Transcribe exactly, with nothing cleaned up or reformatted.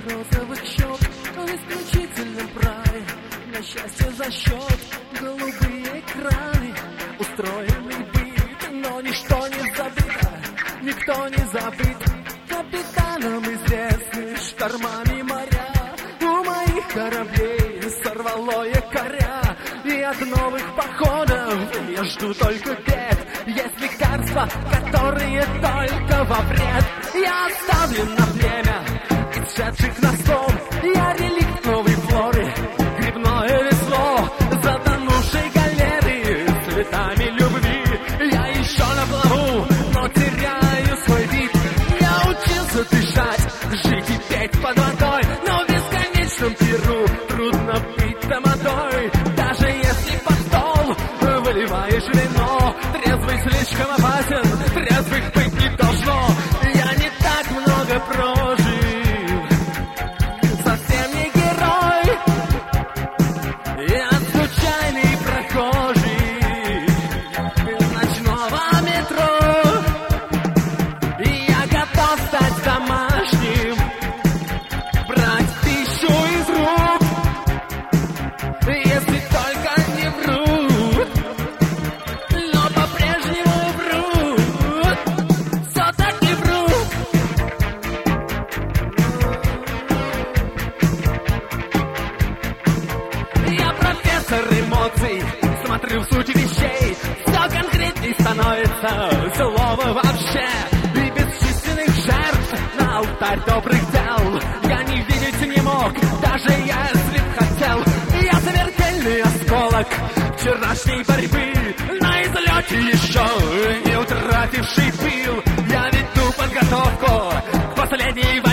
розовых щек в исключительном праве на счастье за счет голубые экраны. Устроенный быт, но ничто не забыто, никто не забыт. Капитанам известны штормами моря. У моих кораблей сорвало якоря, и от новых походов я жду только бед. Есть лекарства, которые только во вред. Я оставлен на племя изшедших на стол. Я реликт новой флоры, грибное весло затонувшей галеры цветами любви. Я еще на плаву, но теряю свой вид. Я учился дышать, жить и петь под водой, но в бесконечном пиру трудно быть тамадой. Даже если под стол выливаешь вино, трезвый слишком опасен, трезвых быть не должно. Я не так много прожил, совсем не герой, я случайный прохожий ночного метро. Я готов стать домашним, брать пищу из рук, если только не врут, но по-прежнему врут, все-таки врут. Я профессор эмоций, смотрю в суть вещей, все конкретней становится слово вообще. И бесчисленных жертв на алтарь добрых дел я не видеть не мог, даже если б хотел. Я смертельный осколок вчерашней борьбы, на излете еще не утративший пыл. Я веду подготовку к последней